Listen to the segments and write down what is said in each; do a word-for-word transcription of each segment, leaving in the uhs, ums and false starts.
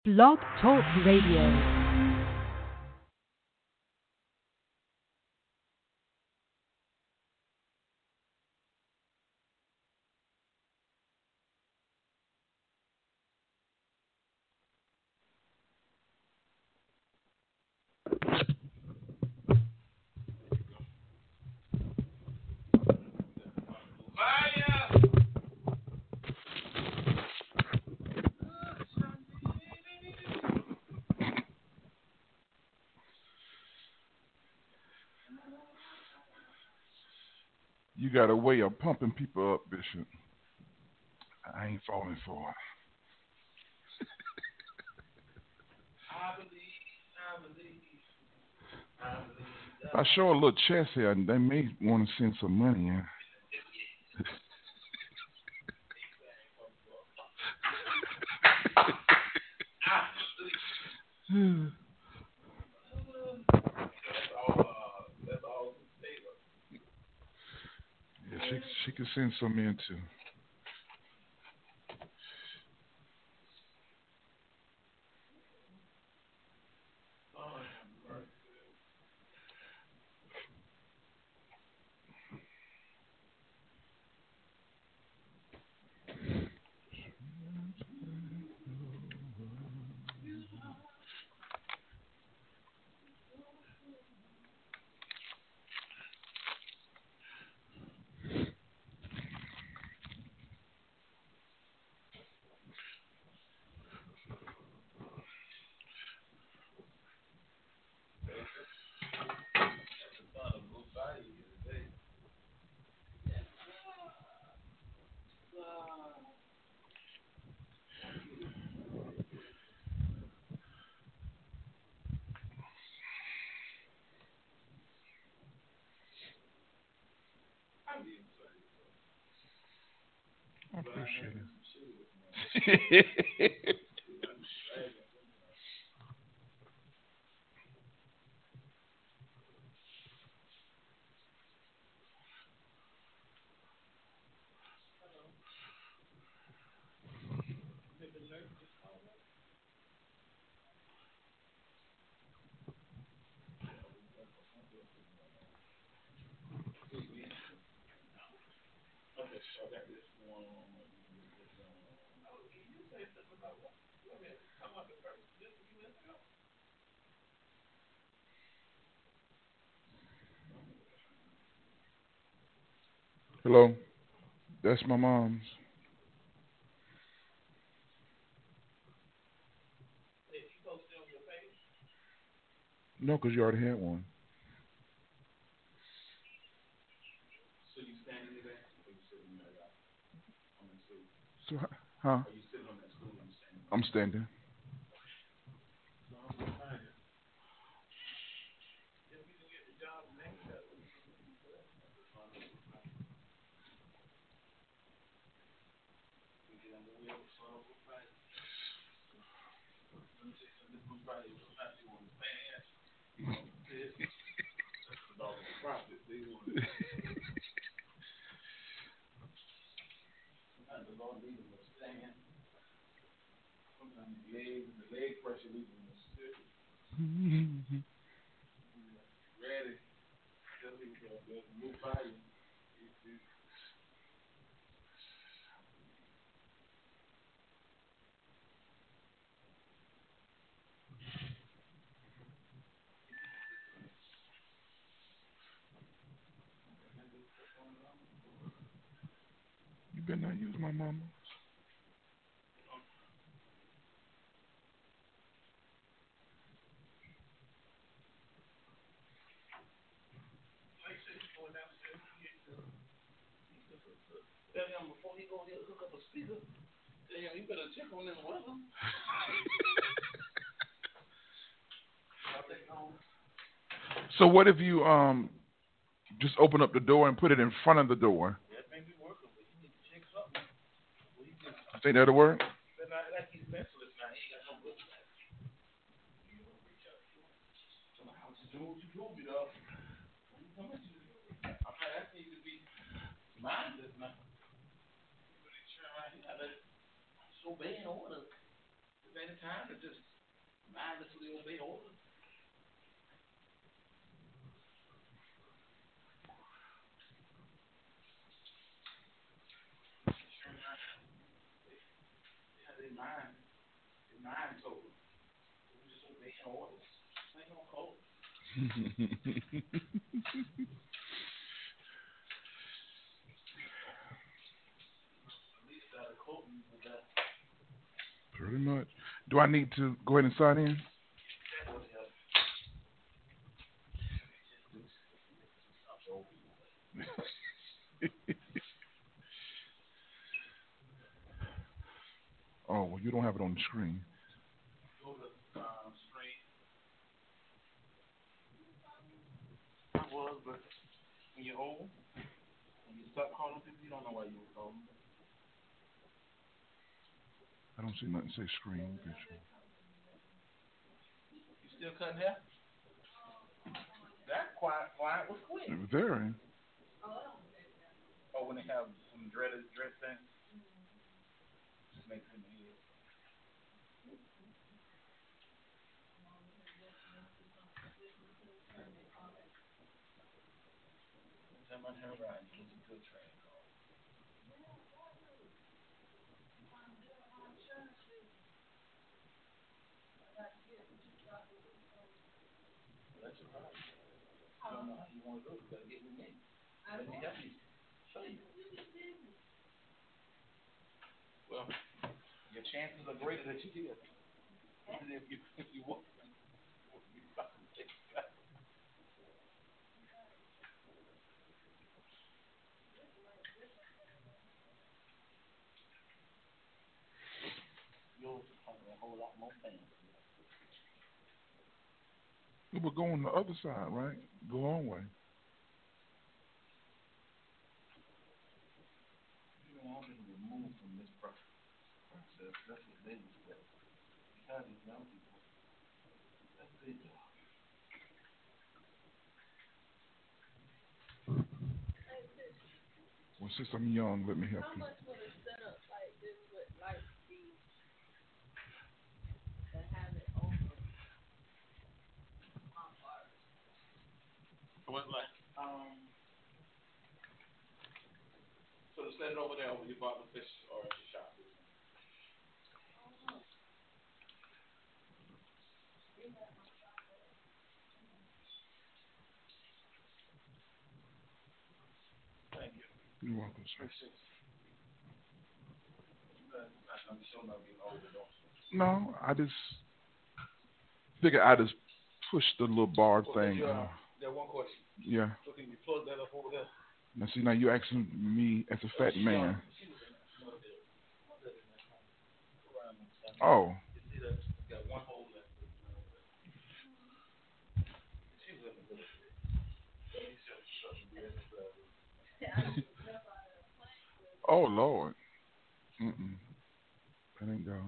Blog Talk Radio. You got a way of pumping people up, Bishop. I ain't falling for it. I believe, I believe, I believe. If I show a little chest here, they may want to send some money in. Yeah, she she could send some in too. I appreciate it. Hello, that's my mom's. No, because you already had one. So you standing there? Or you sitting there? On the stool? So, huh? Are you sitting on that stool? I'm standing. I'm standing. Ready? Move by you. You better not use my mama. Tell him before he go get hook up a speaker. Tell him he better check on this weather. So what if you um just open up the door and put it in front of the door? That may be working, but you need to check something. You think that'll work? Like he's senseless now. He ain't got no good. I'm not asking you to be mindless now. So bad order. Any time to just mindlessly obey orders. Sure enough, they have their mind, their mind told them. We just obeying orders. Ain't no code. At least out of code, with that. Pretty much. Do I need to go ahead and sign in? Oh, well, you don't have it on the screen. Go to um, screen. I was, but when you're old, when you start calling people, you don't know why you were calling them. I don't see nothing say screen picture. You still cutting hair? That quiet, quiet was quick. Very. Oh, when they have some dreaded dread things, just makes it easy. Time on her ride, you listen to a train call. That's your problem. You don't know how you want to do it. You gotta get with me. Let me help you. Show you. Well, your chances are greater that you did. Even if you if you want. You'll have a whole lot more things. We will go on the other side, right? Go long way. You don't want to be removed from this process. That's what they do. How these young people. That's their job. Well, since I'm young, let me help you. How much would a setup like this would like be to have it over my part? What like? Um. So to set it over there when you bought the fish or the shop. Thank you. You're welcome, sir. No, I just figured I just pushed the little bar oh, thing. Uh, there one question. Yeah. So can you plug that up over there? Now see, now you're asking me as a fat oh, man. Oh. Oh Lord. Mm-mm. That ain't God.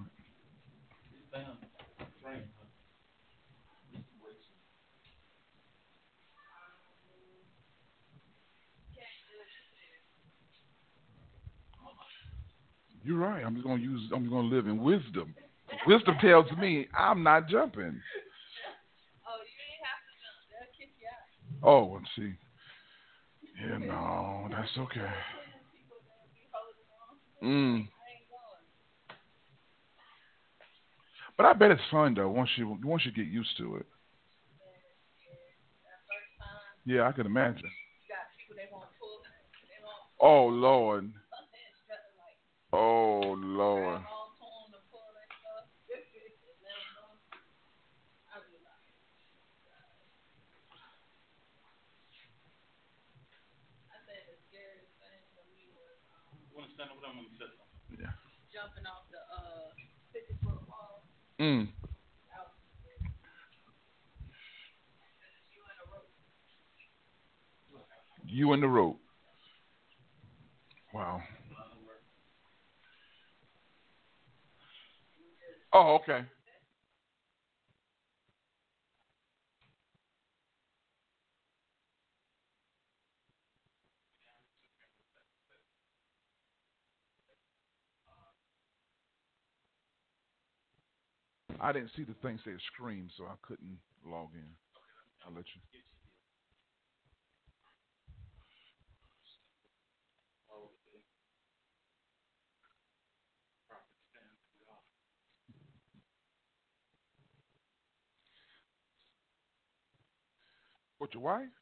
You're right. I'm just gonna use. I'm gonna live in wisdom. Wisdom tells me I'm not jumping. Oh, you ain't have to jump. They'll kick you out. Oh, let's see. Yeah, no, that's okay. Mm. But I bet it's fun though. Once you once you get used to it. Yeah, I can imagine. Oh Lord. Oh Lord. Yeah. Jumping off the uh fifty foot wall. Mm. You and the rope. Wow. Oh, okay. I didn't see the thing say scream, so I couldn't log in. I'll let you. What, your wife?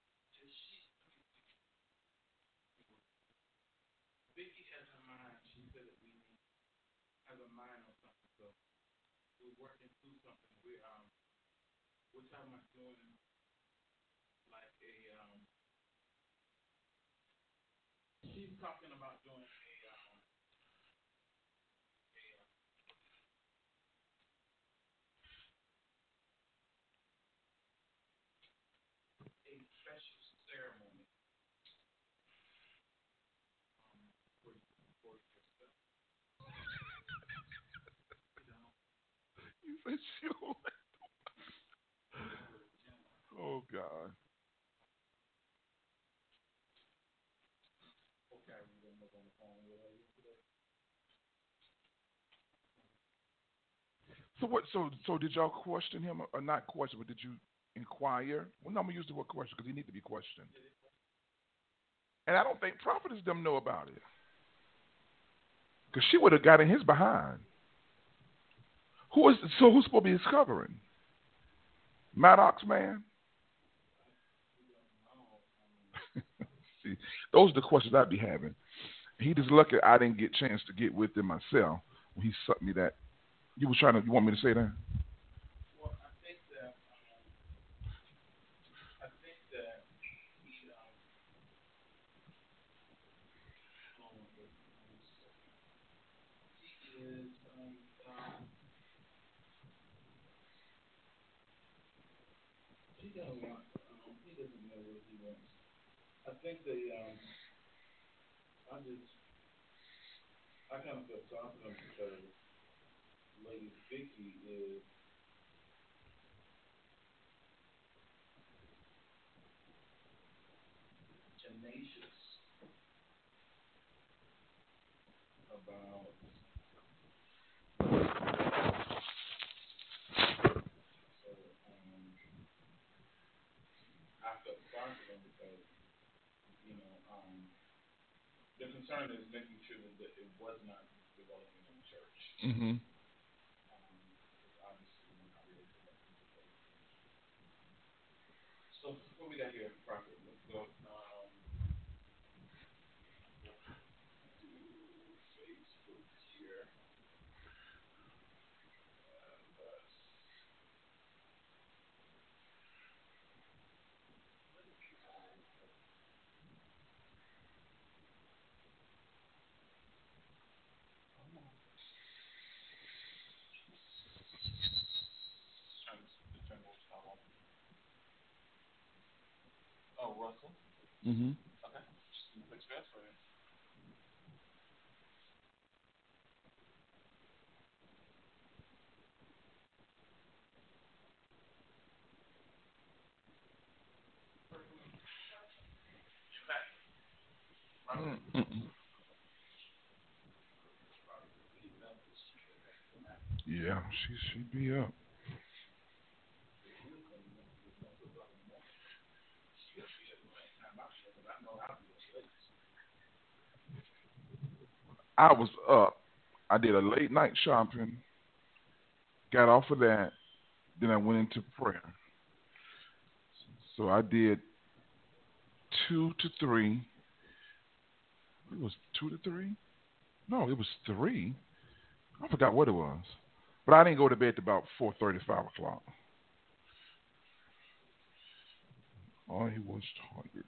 You said sure. Oh God. So what? So so did y'all question him or not question? But did you inquire? Well, no, I'm gonna use the word question because he need to be questioned. And I don't think prophetess them know about it because she would have got in his behind. Who is so? Who's supposed to be discovering? Maddox man. See, those are the questions I'd be having. He just lucky I didn't get a chance to get with him myself when he sucked me that. You was trying to. You want me to say that? Mm-hmm. Mm-hmm. Mm-mm. Yeah, she she be up. I was up. I did a late night shopping. Got off of that. Then I went into prayer. So I did two to three. It was two to three. No, it was three. I forgot what it was. But I didn't go to bed till about four thirty, five o'clock. I was tired.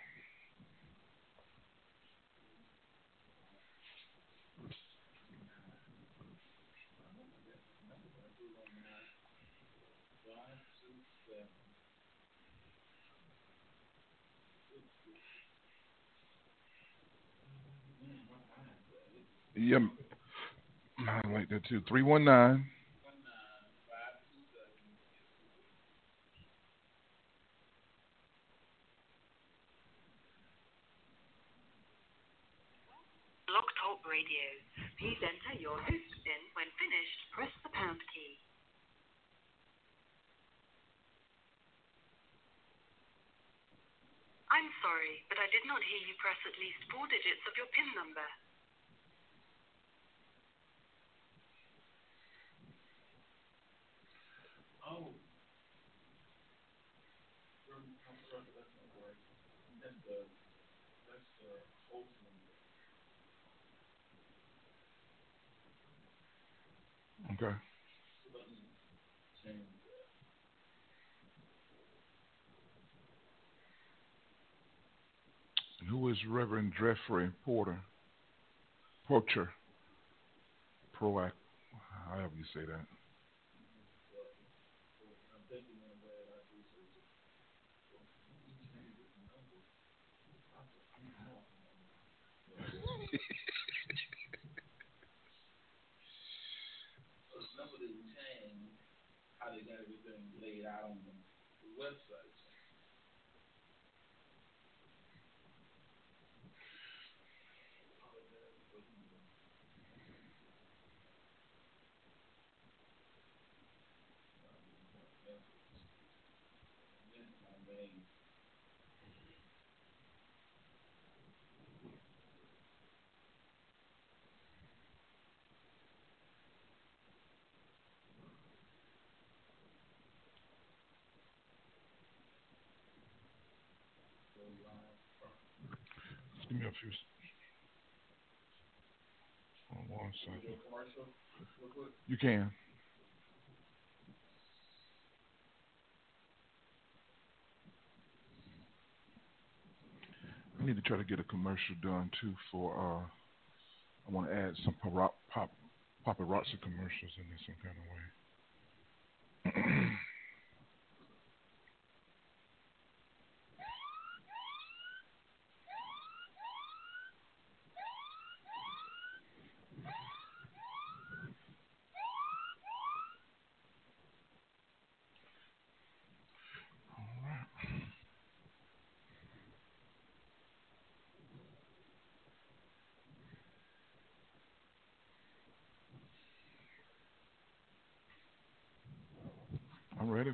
Yeah, I like that too. Three one nine. Blog Talk Radio. Please enter your host PIN. When finished, press the pound key. I'm sorry, but I did not hear you press at least four digits of your PIN number. Oh. That's not right. That's the that's the host number. Okay. Who is Reverend Jeffrey Porter? Poacher. Proact. However you say that. How they got everything laid out on the website. Give me a few. Hold on one second. You can. I need to try to get a commercial done too for. Uh, I want to add some pop, pop, paparazzi commercials in this some kind of way. I'm ready.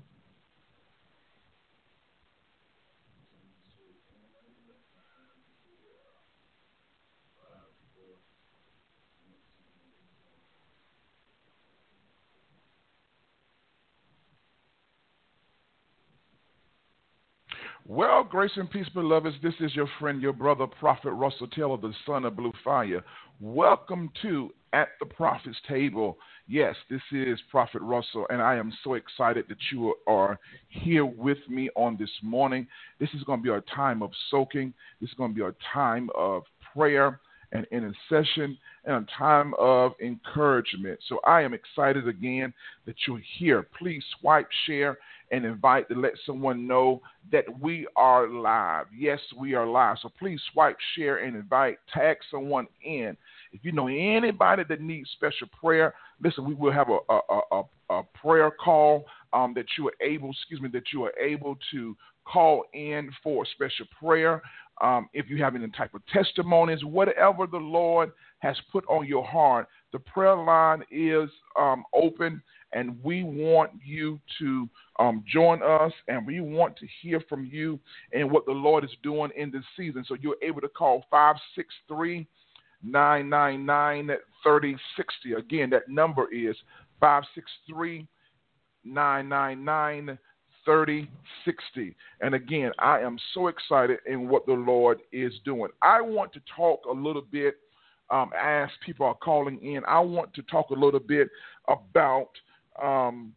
Well, grace and peace, beloveds. This is your friend, your brother, Prophet Russell Taylor, the son of Blue Fire. Welcome to At the Prophet's Table. Yes, this is Prophet Russell, and I am so excited that you are here with me on this morning. This is going to be our time of soaking. This is going to be our time of prayer and intercession and a time of encouragement. So I am excited again that you're here. Please swipe, share, and invite to let someone know that we are live. Yes, we are live. So please swipe, share, and invite. Tag someone in. If you know anybody that needs special prayer, listen, we will have a a, a, a prayer call um, that you are able, excuse me, that you are able to call in for special prayer. Um, if you have any type of testimonies, whatever the Lord has put on your heart, the prayer line is um, open, and we want you to um, join us, and we want to hear from you and what the Lord is doing in this season. So you're able to call five six three, nine nine nine, three oh six oh. Again, that number is five six three, nine nine nine, three oh six oh. And again, I am so excited in what the Lord is doing. I want to talk a little bit, um, as people are calling in, I want to talk a little bit about, um,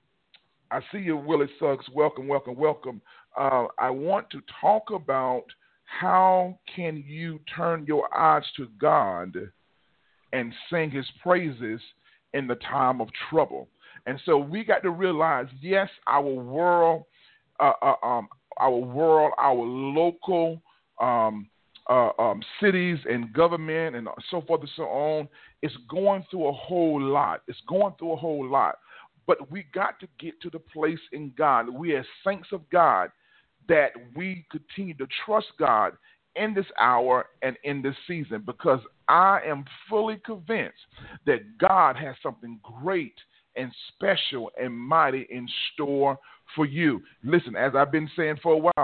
I see you, Willie Suggs. Welcome, welcome, welcome. Uh, I want to talk about how can you turn your eyes to God and sing his praises in the time of trouble. And so we got to realize, yes, our world, uh, uh, um, our world, our local um, uh, um, cities and government and so forth and so on is going through a whole lot. It's going through a whole lot. But we got to get to the place in God, we as saints of God, that we continue to trust God in this hour and in this season, because I am fully convinced that God has something great and special and mighty in store for you. Listen, as I've been saying for a while,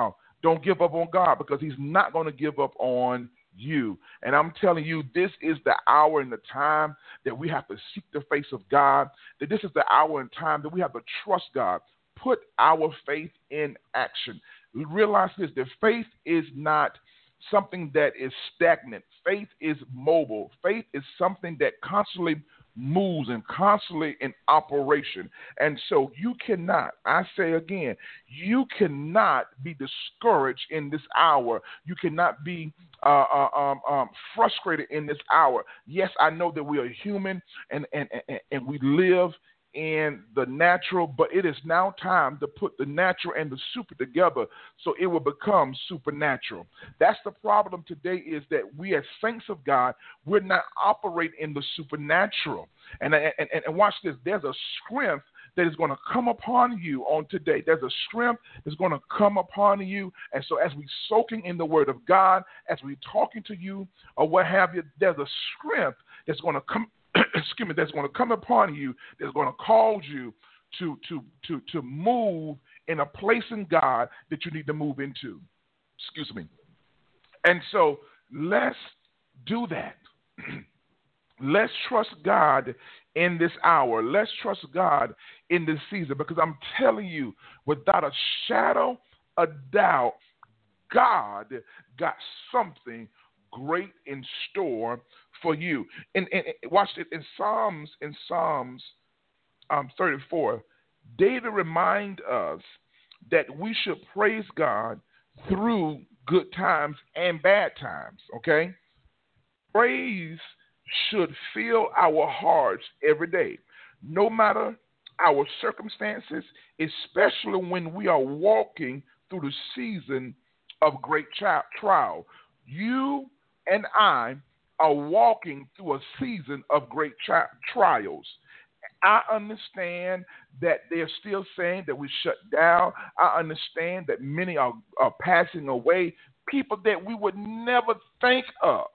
Don't give up on God, because he's not going to give up on you. And I'm telling you, this is the hour and the time that we have to seek the face of God, that this is the hour and time that we have to trust God. Put our faith in action. Realize this, that faith is not something that is stagnant. Faith is mobile. Faith is something that constantly moves and constantly in operation. And so you cannot, I say again, you cannot be discouraged in this hour. You cannot be uh, uh, um, um, frustrated in this hour. Yes, I know that we are human and, and, and, and we live in the natural, but it is now time to put the natural and the super together so it will become supernatural. That's the problem today, is that we as saints of God, we're not operating in the supernatural. And, and, and, and watch this, there's a strength that is going to come upon you on today. There's a strength that's going to come upon you. And so as we soaking in the word of God, as we talking to you or what have you, there's a strength that's going to come excuse me, that's going to come upon you, that's going to cause you to, to, to, to move in a place in God that you need to move into. Excuse me. And so let's do that. Let's trust God in this hour. Let's trust God in this season, because I'm telling you, without a shadow of doubt, God got something great in store for you. And, and, and watch it in Psalms, in Psalms um, thirty-four, David reminds us that we should praise God through good times and bad times, okay? Praise should fill our hearts every day, no matter our circumstances, especially when we are walking through the season of great trial. You and I are walking through a season of great tri- trials. I understand that they're still saying that we shut down. I understand that many are, are passing away, people that we would never think of.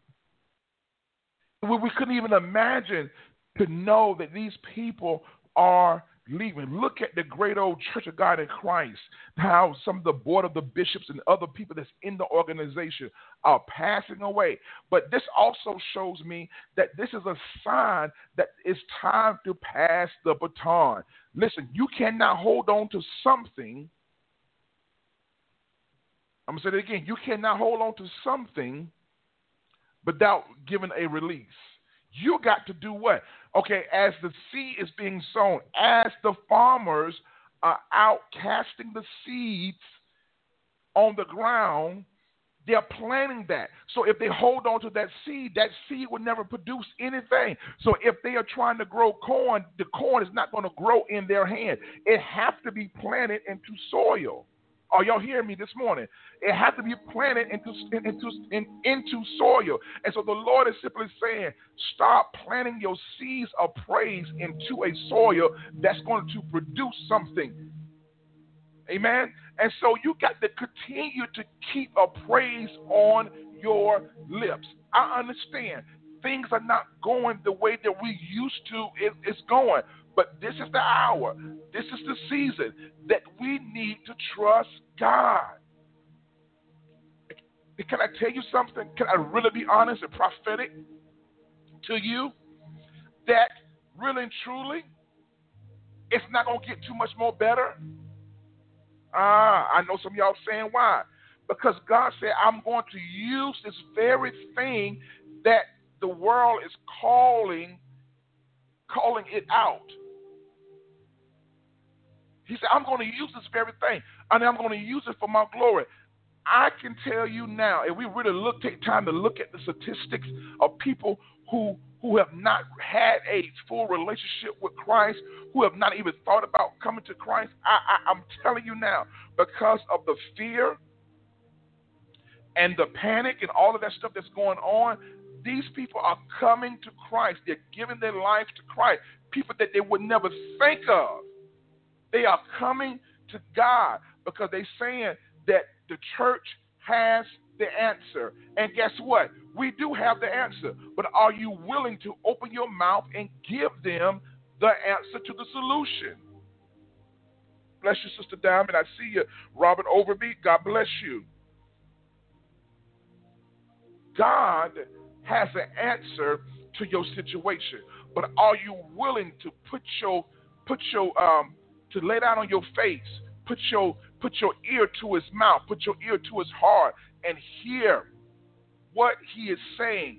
We, we couldn't even imagine to know that these people are leaving. Look at the great old Church of God in Christ, how some of the board of the bishops and other people that's in the organization are passing away. But this also shows me that this is a sign that it's time to pass the baton. Listen, you cannot hold on to something. I'm going to say it again. You cannot hold on to something without giving a release. You got to do what? Okay, as the seed is being sown, as the farmers are out casting the seeds on the ground, they're planting that. So if they hold on to that seed, that seed will never produce anything. So if they are trying to grow corn, the corn is not going to grow in their hand. It has to be planted into soil. Are y'all hearing me this morning? It has to be planted into, into, in, into soil. And so the Lord is simply saying, start planting your seeds of praise into a soil that's going to produce something. Amen? And so you got to continue to keep a praise on your lips. I understand things are not going the way that we used to. It, it's going. But this is the hour, this is the season that we need to trust God. Can I tell you something? Can I really be honest and prophetic to you? That really and truly, it's not going to get too much more better. Ah, I know some of y'all saying why. Because God said, I'm going to use this very thing that the world is calling, calling it out. He said, I'm going to use this very thing, and I'm going to use it for my glory. I can tell you now, if we really look, take time to look at the statistics of people who who have not had a full relationship with Christ, who have not even thought about coming to Christ, I, I, I'm telling you now, because of the fear and the panic and all of that stuff that's going on, these people are coming to Christ. They're giving their life to Christ, people that they would never think of. They are coming to God because they're saying that the church has the answer. And guess what? We do have the answer. But are you willing to open your mouth and give them the answer to the solution? Bless you, Sister Diamond. I see you. Robert Overby, God bless you. God has an answer to your situation, but are you willing to put your put your um to lay down on your face, put your put your ear to his mouth, put your ear to his heart, and hear what he is saying?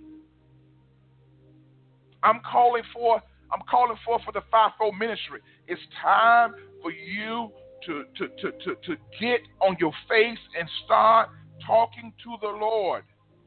I'm calling for I'm calling for for the fivefold ministry. It's time for you to to to to, to get on your face and start talking to the Lord.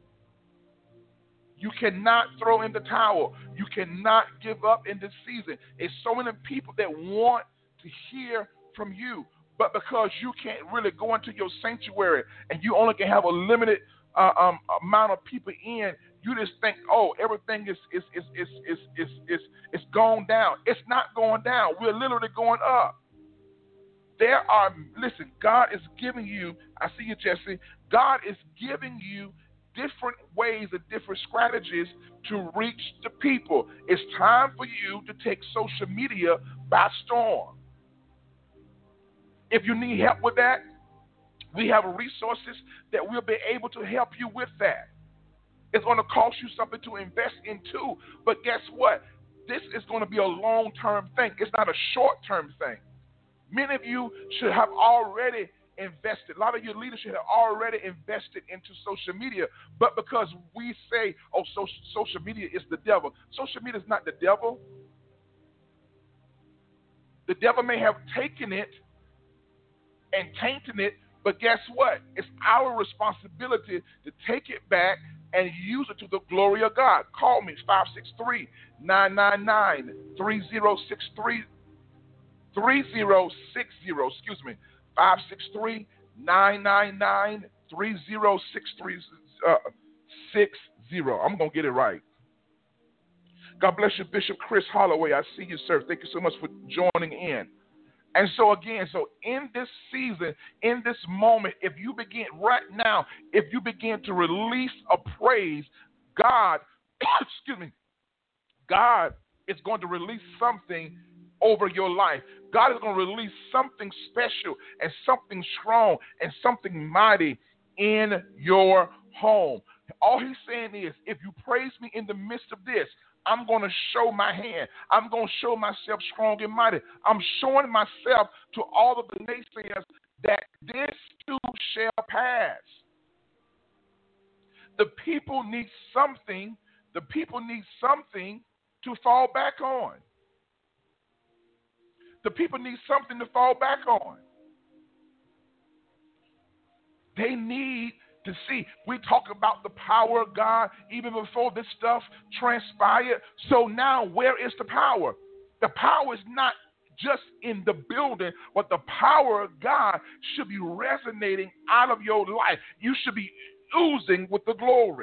You cannot throw in the towel. You cannot give up in this season. It's so many people that want to hear from you, but because you can't really go into your sanctuary and you only can have a limited uh, um, amount of people in, you just think, oh, everything is is is is is is is, is going down. It's not going down. We're literally going up. There are, listen, God is giving you, I see you, Jesse, God is giving you different ways and different strategies to reach the people. It's time for you to take social media by storm. If you need help with that, we have resources that will be able to help you with that. It's going to cost you something to invest into, but guess what? This is going to be a long-term thing. It's not a short-term thing. Many of you should have already invested. A lot of your leaders should have already invested into social media, but because we say, oh, social, social media is the devil. Social media is not the devil. The devil may have taken it and tainted it, but guess what? It's our responsibility to take it back and use it to the glory of God. Call me, five six three, nine nine nine, three zero six three, three zero six zero, excuse me, five six three, nine nine nine, three zero six three six zero. I'm going to get it right. God bless you, Bishop Chris Holloway. I see you, sir. Thank you so much for joining in. And so again, so in this season, in this moment, if you begin right now, if you begin to release a praise, God, excuse me, God is going to release something over your life. God is going to release something special and something strong and something mighty in your home. All he's saying is, if you praise me in the midst of this, I'm going to show my hand. I'm going to show myself strong and mighty. I'm showing myself to all of the naysayers that this too shall pass. The people need something. The people need something to fall back on. The people need something to fall back on. They need to see. We talk about the power of God even before this stuff transpired. So now where is the power? The power is not just in the building, but the power of God should be resonating out of your life. You should be oozing with the glory.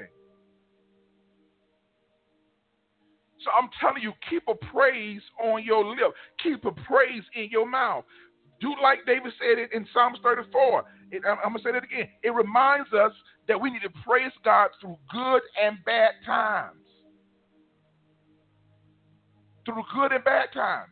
So I'm telling you, keep a praise on your lip. Keep a praise in your mouth. Do like David said it in Psalms thirty-four. It, I'm, I'm going to say that again. It reminds us that we need to praise God through good and bad times. Through good and bad times.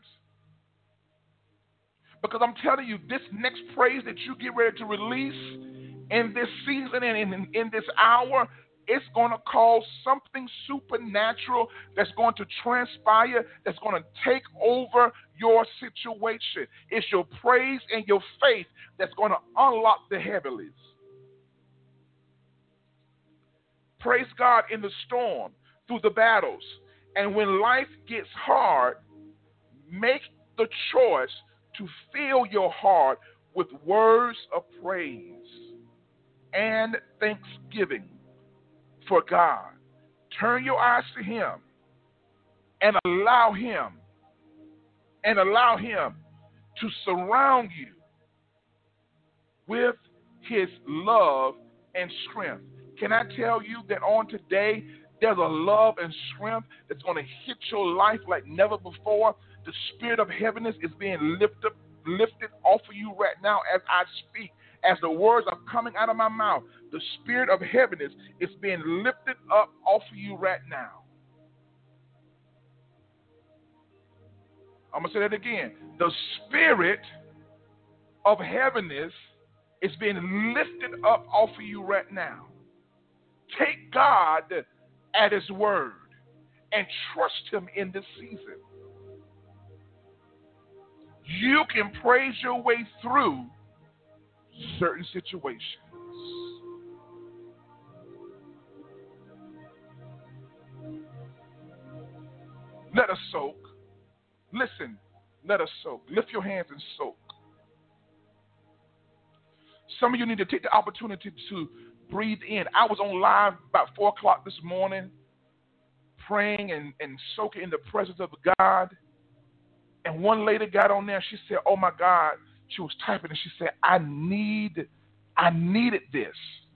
Because I'm telling you, this next praise that you get ready to release in this season and in, in, in this hour, it's going to cause something supernatural that's going to transpire, that's going to take over your situation. It's your praise and your faith that's going to unlock the heavenlies. Praise God in the storm, through the battles. And when life gets hard, make the choice to fill your heart with words of praise and thanksgiving for God. Turn your eyes to Him and allow Him and allow Him to surround you with His love and strength. Can I tell you that on today, there's a love and strength that's going to hit your life like never before. The spirit of heaviness is being lifted, lifted off of you right now as I speak. As the words are coming out of my mouth, the spirit of heaviness is being lifted up off of you right now. I'm going to say that again. The spirit of heaviness is being lifted up off of you right now. Take God at His word and trust Him in this season. You can praise your way through certain situations. Let us soak. Listen, let us soak. Lift your hands and soak. Some of you need to take the opportunity to breathe in. I was on live about four o'clock this morning, praying and, and soaking in the presence of God. And one lady got on there. She said, "Oh my God," she was typing, and she said, I need, I needed this.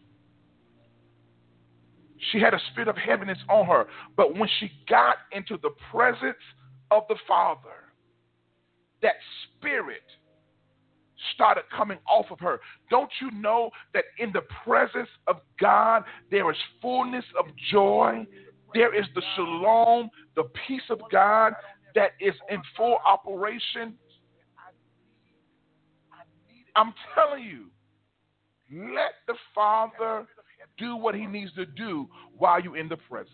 She had a spirit of heaviness on her. But when she got into the presence of the Father, that spirit started coming off of her. Don't you know that in the presence of God, there is fullness of joy? There is the shalom, the peace of God that is in full operation. I'm telling you, let the Father do what He needs to do while you're in the presence.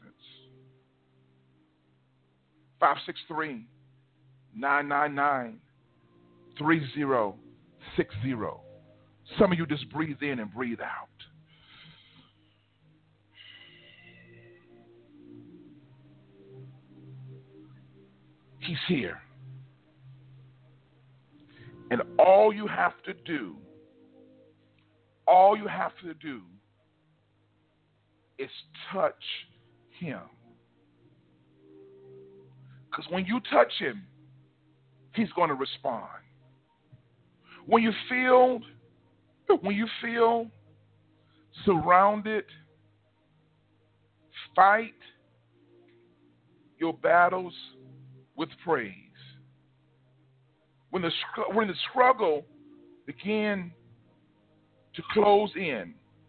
five six three, nine nine nine, three zero six zero. Some of you just breathe in and breathe out. He's here. And all you have to do, all you have to do is touch Him. Because when you touch Him, He's going to respond. When you feel, when you feel surrounded, fight your battles with praise. When the when the struggle begin to close in,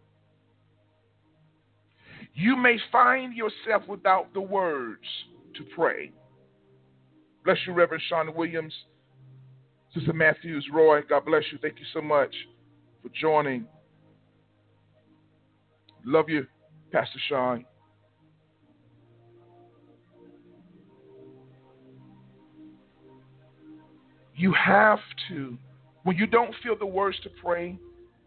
you may find yourself without the words to pray. Bless you, Reverend Sean Williams. Sister Matthews, Roy, God bless you. Thank you so much for joining. Love you, Pastor Sean. You have to, when you don't feel the words to pray,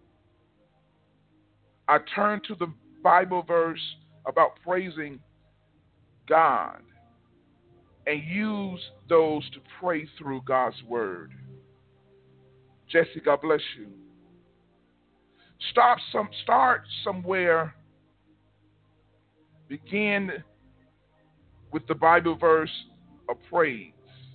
I turn to the Bible verse about praising God and use those to pray through God's word. Jesse, God bless you. Start some start somewhere. Begin with the Bible verse of praise.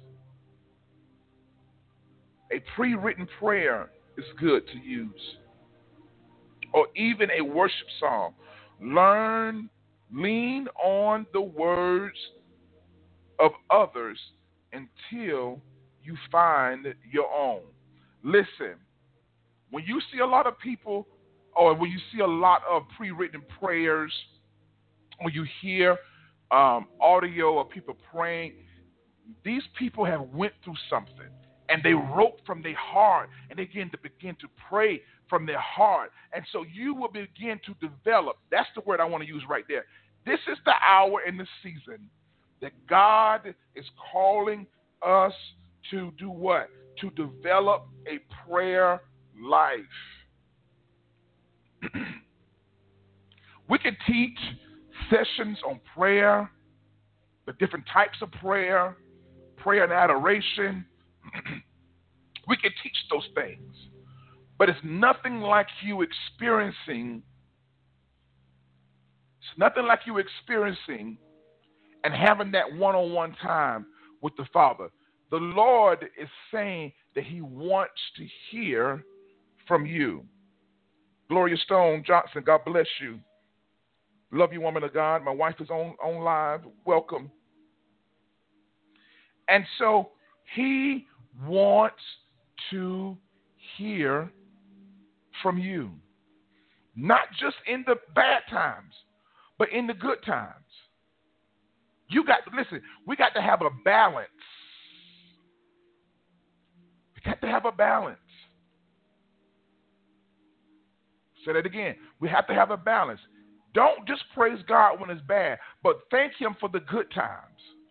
A pre-written prayer is good to use. Or even a worship song. Learn, lean on the words of others until you find your own. Listen, when you see a lot of people, or when you see a lot of pre-written prayers, when you hear um, audio of people praying, these people have went through something, and they wrote from their heart, and they begin to begin to pray from their heart. And so you will begin to develop. That's the word I want to use right there. This is the hour and the season that God is calling us to do what? To develop a prayer life. We can teach sessions on prayer, the different types of prayer, prayer and adoration. We can teach those things. But it's nothing like you experiencing, it's nothing like you experiencing and having that one-on-one time with the Father. The Lord is saying that He wants to hear from you. Gloria Stone Johnson, God bless you. Love you, woman of God. My wife is on, on live. Welcome. And so He wants to hear from you. Not just in the bad times, but in the good times. You got to, listen, we got to have a balance. We got to have a balance. Say that again. We have to have a balance. Don't just praise God when it's bad, but thank him for the good times.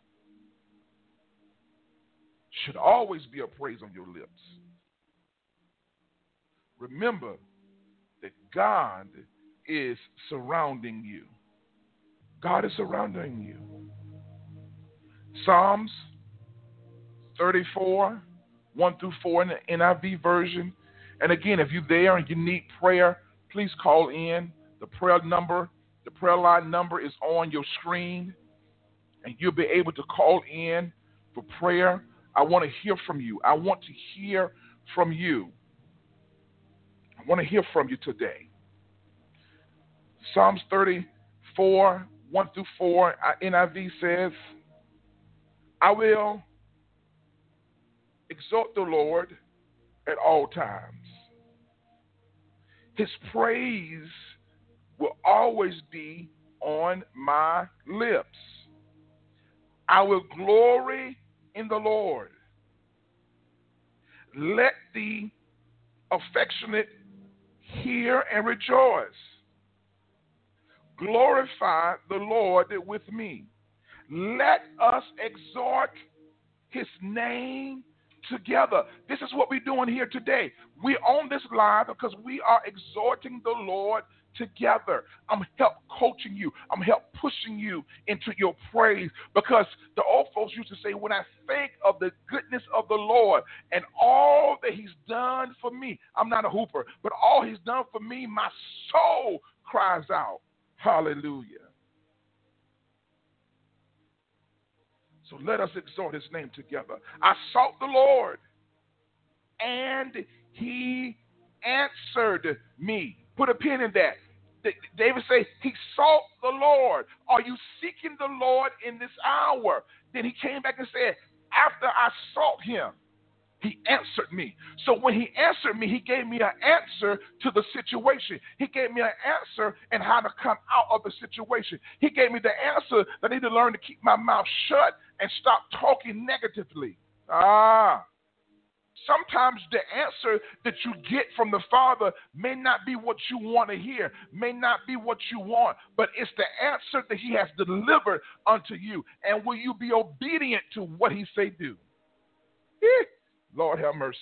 Should always be a praise on your lips. Remember that God is surrounding you. God is surrounding you. Psalms thirty-four, one through four in the N I V version. And again, if you're there and you need prayer, please call in. The prayer number, the prayer line number is on your screen, and you'll be able to call in for prayer. I want to hear from you. I want to hear from you. I want to hear from you today. Psalms thirty-four, one through four, N I V says, I will exalt the Lord at all times. His praise will always be on my lips. I will glory in the Lord. Let the affectionate hear and rejoice. Glorify the Lord with me. Let us exhort his name together. This is what we're doing here today. We're on this live because we are exhorting the Lord together. I'm help coaching you. I'm help pushing you into your praise, because the old folks used to say, when I think of the goodness of the Lord and all that he's done for me, I'm not a hooper, but all he's done for me, my soul cries out, hallelujah. So let us exhort his name together. I sought the Lord, and he answered me. Put a pin in that. David says, he sought the Lord. Are you seeking the Lord in this hour? Then he came back and said, after I sought him, he answered me. So when he answered me, he gave me an answer to the situation. He gave me an answer and how to come out of the situation. He gave me the answer that I need to learn to keep my mouth shut and stop talking negatively. Ah. Sometimes the answer that you get from the Father may not be what you want to hear, may not be what you want, but it's the answer that he has delivered unto you. And will you be obedient to what he say do? Eh, Lord have mercy.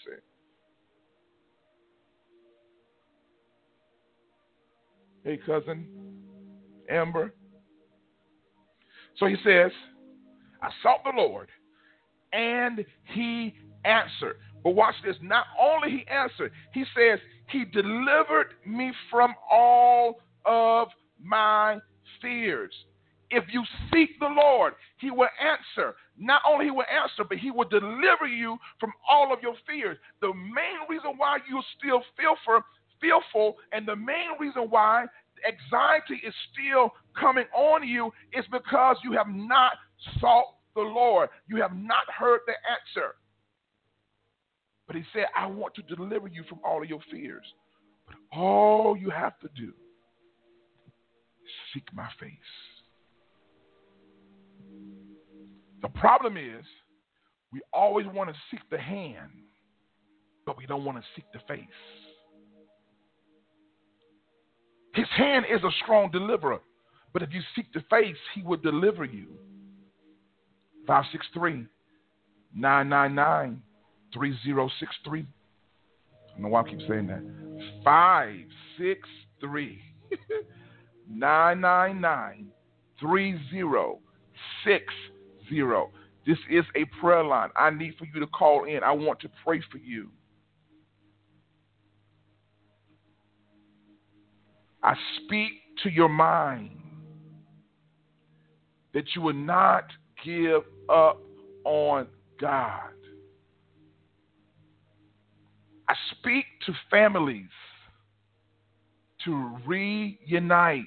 Hey, cousin Amber. So he says, I sought the Lord, and he answered. But watch this. Not only he answered, he says, he delivered me from all of my fears. If you seek the Lord, he will answer. Not only he will answer, but he will deliver you from all of your fears. The main reason why you're still fearful, fearful, and the main reason why anxiety is still coming on you is because you have not sought the Lord. You have not heard the answer. But he said, I want to deliver you from all of your fears. But all you have to do is seek my face. The problem is, we always want to seek the hand, but we don't want to seek the face. His hand is a strong deliverer, but if you seek the face, he will deliver you. five six three, nine nine nine, three zero six three. I don't know why I keep saying that. five six three, nine nine nine, three zero six zero. This is a prayer line. I need for you to call in. I want to pray for you. I speak to your mind that you will not give up on God. I speak to families to reunite.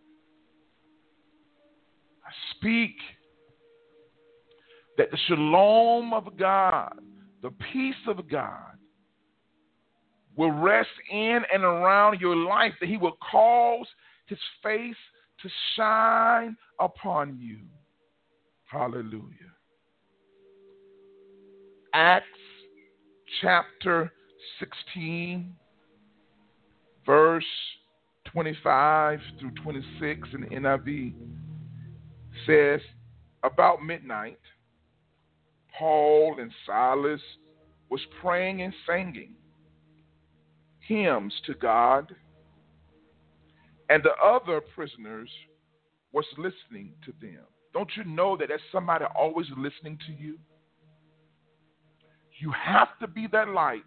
I speak that the shalom of God, the peace of God, will rest in and around your life, that he will cause his face to shine upon you. Hallelujah. Acts chapter sixteen, verse twenty-five through twenty-six in the N I V says, about midnight, Paul and Silas was praying and singing hymns to God, and the other prisoners was listening to them. Don't you know that there's somebody always listening to you? You have to be that light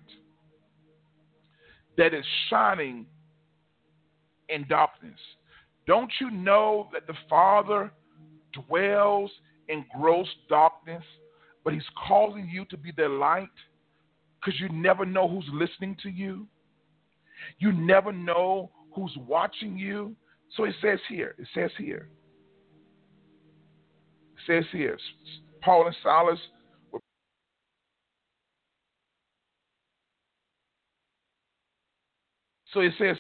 that is shining in darkness. Don't you know that the Father dwells in gross darkness, but he's calling you to be the light? Because you never know who's listening to you. You never know who's watching you. So it says here, it says here, it says here, Paul and Silas were so it says